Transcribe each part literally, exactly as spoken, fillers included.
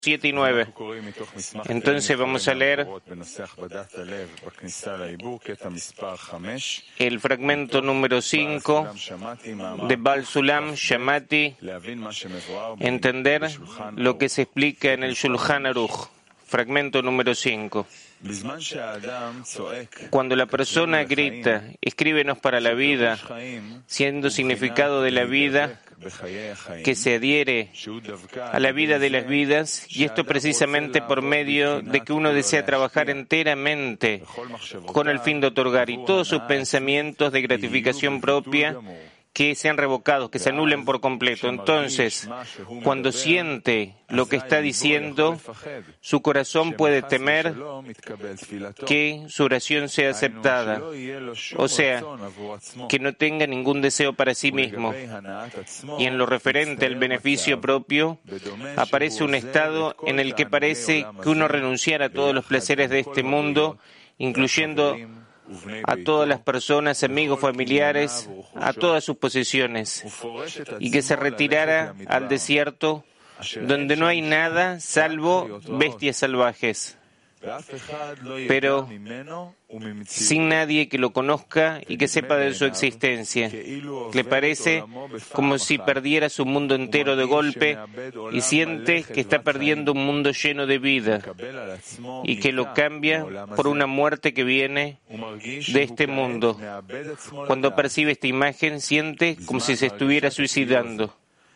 siete y nueve. Entonces vamos a leer el fragmento número cinco de Baal Sulam Shamati, entender lo que se explica en el Shulchan Aruch. Fragmento número cinco. Cuando la persona grita, escríbenos para la vida, siendo significado de la vida que se adhiere a la vida de las vidas, y esto precisamente por medio de que uno desea trabajar enteramente con el fin de otorgar, y todos sus pensamientos de gratificación propia que sean revocados, que se anulen por completo. Entonces, cuando siente lo que está diciendo, su corazón puede temer que su oración sea aceptada, o sea, que no tenga ningún deseo para sí mismo. Y en lo referente al beneficio propio, aparece un estado en el que parece que uno renunciara a todos los placeres de este mundo, incluyendo a todas las personas, amigos, familiares, a todas sus posesiones, y que se retirara al desierto donde no hay nada salvo bestias salvajes, pero sin nadie que lo conozca y que sepa de su existencia. Le parece como si perdiera su mundo entero de golpe y siente que está perdiendo un mundo lleno de vida y que lo cambia por una muerte que viene de este mundo. Cuando percibe esta imagen, siente como si se estuviera suicidando.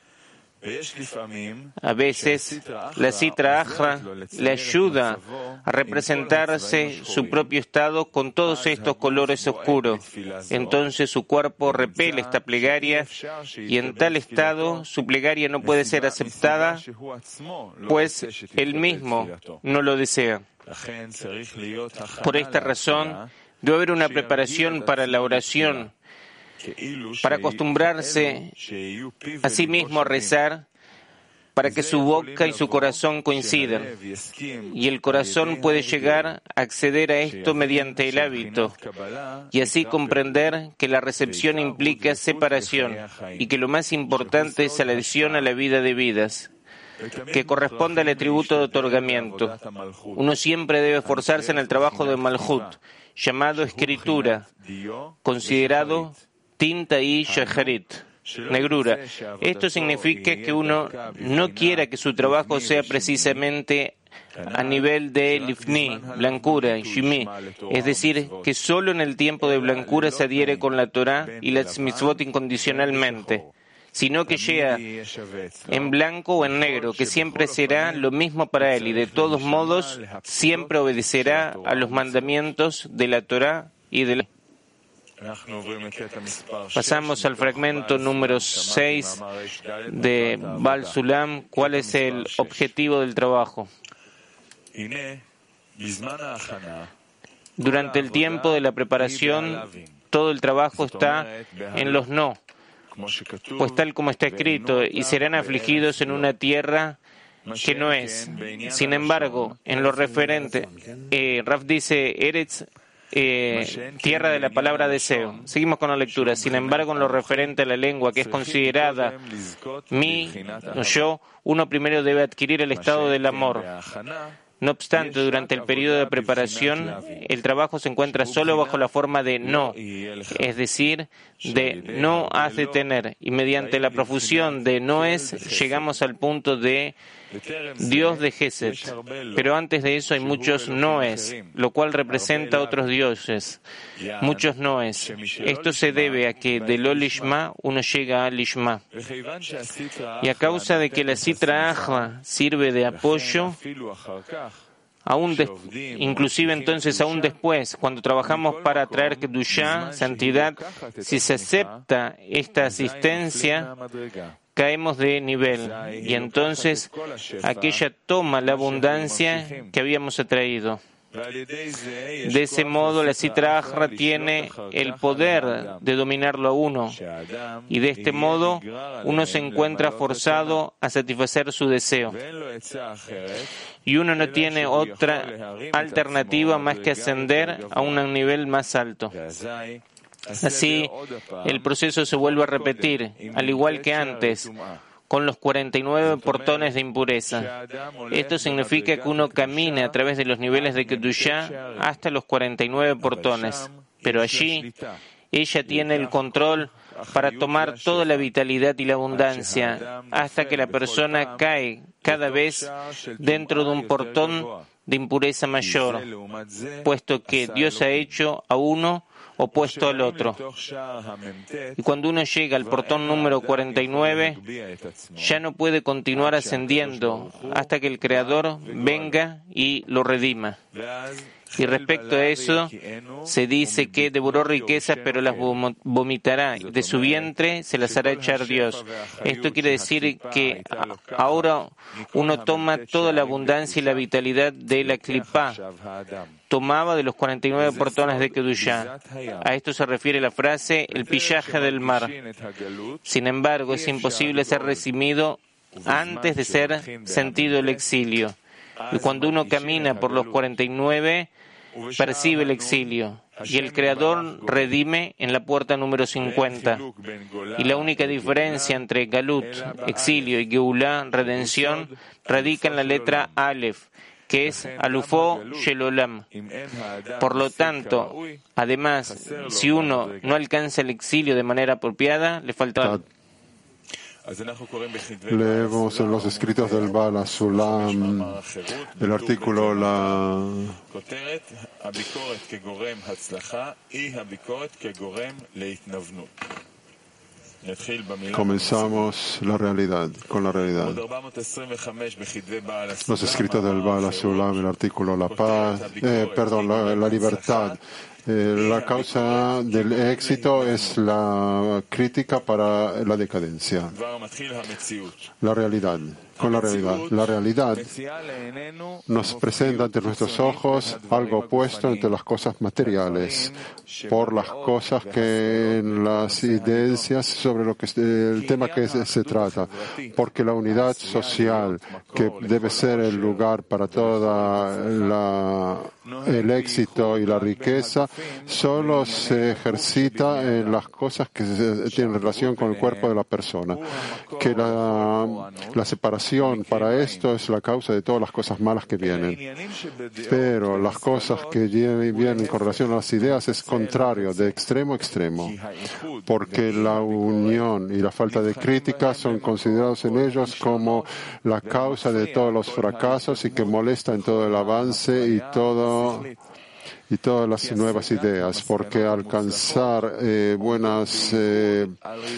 A veces, la Sitra Achra le ayuda a representarse su propio estado con todos estos colores oscuros. Entonces su cuerpo repele esta plegaria, y en tal estado su plegaria no puede ser aceptada, pues él mismo no lo desea. Por esta razón, debe haber una preparación para la oración, para acostumbrarse a sí mismo a rezar, para que su boca y su corazón coincidan. Y el corazón puede llegar a acceder a esto mediante el hábito, y así comprender que la recepción implica separación, y que lo más importante es la adhesión a la vida de vidas, que corresponde al atributo de otorgamiento. Uno siempre debe esforzarse en el trabajo de Malhut, llamado escritura, considerado tinta y shacharit, negrura. Esto significa que uno no quiera que su trabajo sea precisamente a nivel de lifni, blancura, y shimi, es decir, que solo en el tiempo de blancura se adhiere con la Torah y las mitzvot incondicionalmente, sino que sea en blanco o en negro, que siempre será lo mismo para él y de todos modos siempre obedecerá a los mandamientos de la Torah y de la... Pasamos al fragmento número seis de Baal Sulam. ¿Cuál es el objetivo del trabajo? Durante el tiempo de la preparación, todo el trabajo está en los no, pues tal como está escrito, y serán afligidos en una tierra que no es. Sin embargo, en lo referente, eh, Raf dice, Eretz, Eh, tierra de la palabra deseo. Seguimos con la lectura. Sin embargo, en lo referente a la lengua, que es considerada mi, no yo, uno primero debe adquirir el estado del amor. No obstante, durante el periodo de preparación, el trabajo se encuentra solo bajo la forma de no, es decir, de no has de tener, y mediante la profusión de no es, llegamos al punto de Dios de Gesed. Pero antes de eso hay muchos noes, lo cual representa otros dioses, muchos noes. Esto se debe a que de lo lishma uno llega a lishma. Y a causa de que la Sitra Achra sirve de apoyo, aún de, inclusive entonces aún después, cuando trabajamos para atraer Kedushá, santidad, si se acepta esta asistencia, caemos de nivel, y entonces aquella toma la abundancia que habíamos atraído. De ese modo, la Sitra Achra tiene el poder de dominarlo a uno, y de este modo uno se encuentra forzado a satisfacer su deseo. Y uno no tiene otra alternativa más que ascender a un nivel más alto. Así, el proceso se vuelve a repetir, al igual que antes, con los cuarenta y nueve portones de impureza. Esto significa que uno camina a través de los niveles de Kedushá hasta los cuarenta y nueve portones, pero allí ella tiene el control para tomar toda la vitalidad y la abundancia, hasta que la persona cae cada vez dentro de un portón de impureza mayor, puesto que Dios ha hecho a uno opuesto al otro. Y cuando uno llega al portón número cuarenta y nueve, ya no puede continuar ascendiendo hasta que el Creador venga y lo redima. Y respecto a eso, se dice que devoró riquezas, pero las vomitará. De su vientre se las hará echar Dios. Esto quiere decir que ahora uno toma toda la abundancia y la vitalidad de la clipá. Tomaba de los cuarenta y nueve portones de Kedushá. A esto se refiere la frase, el pillaje del mar. Sin embargo, es imposible ser recibido antes de ser sentido el exilio. Y cuando uno camina por los cuarenta y nueve, percibe el exilio. Y el Creador redime en la puerta número cincuenta. Y la única diferencia entre Galut, exilio, y Geulá, redención, radica en la letra Aleph, que es Alufó Shelolam. Por lo tanto, además, si uno no alcanza el exilio de manera apropiada, le falta... Leemos en los escritos del Baal HaSulam el artículo la Comenzamos la realidad, con la realidad. Los escritos del Baal HaSulam, el artículo la paz, eh, perdón, la, la libertad. Eh, la causa del éxito es la crítica para la decadencia. La realidad, con la realidad. La realidad nos presenta ante nuestros ojos algo opuesto entre las cosas materiales, por las cosas que en las evidencias sobre lo que el tema que se, se trata, porque la unidad social que debe ser el lugar para toda la el éxito y la riqueza solo se ejercita en las cosas que se, tienen relación con el cuerpo de la persona. Que la, la separación para esto es la causa de todas las cosas malas que vienen. Pero las cosas que vienen con relación a las ideas es contrario, de extremo a extremo. Porque la unión y la falta de crítica son considerados en ellos como la causa de todos los fracasos y que molestan todo el avance y todo y todas las nuevas ideas, porque alcanzar eh, buenas eh,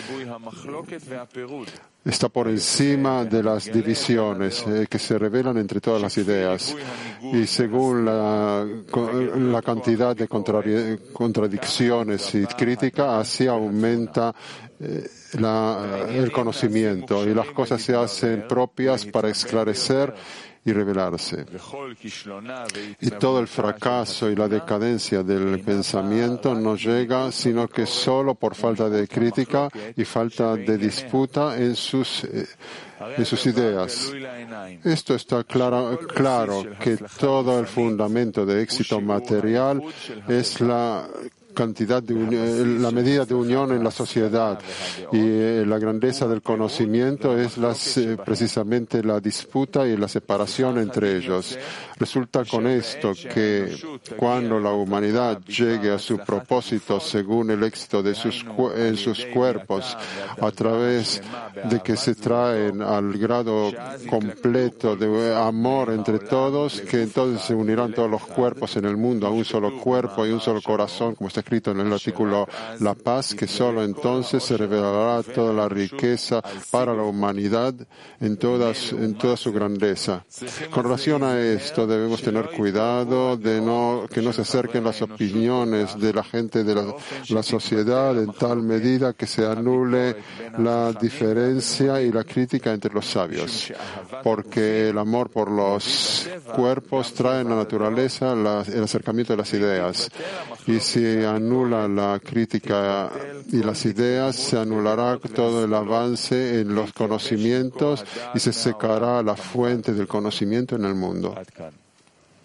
está por encima de las divisiones eh, que se revelan entre todas las ideas, y según la, la cantidad de contradicciones y crítica, así aumenta eh, la, el conocimiento y las cosas se hacen propias para esclarecer y revelarse. Y todo el fracaso y la decadencia del pensamiento no llega sino que solo por falta de crítica y falta de disputa en sus, eh, en sus ideas. Esto está claro, claro que todo el fundamento de éxito material es la cantidad de unión, la medida de unión en la sociedad, y eh, la grandeza del conocimiento es las, eh, precisamente la disputa y la separación entre ellos. Resulta con esto que cuando la humanidad llegue a su propósito según el éxito de sus, en sus cuerpos, a través de que se traen al grado completo de amor entre todos, que entonces se unirán todos los cuerpos en el mundo a un solo cuerpo y un solo corazón, como está escrito en el artículo La Paz, que solo entonces se revelará toda la riqueza para la humanidad en, todas, en toda su grandeza. Con relación a esto, debemos tener cuidado de no, que no se acerquen las opiniones de la gente de la, la sociedad en tal medida que se anule la diferencia y la crítica entre los sabios, porque el amor por los cuerpos trae en la naturaleza la, el acercamiento de las ideas, y si anula la crítica y las ideas, se anulará todo el avance en los conocimientos y se secará la fuente del conocimiento en el mundo.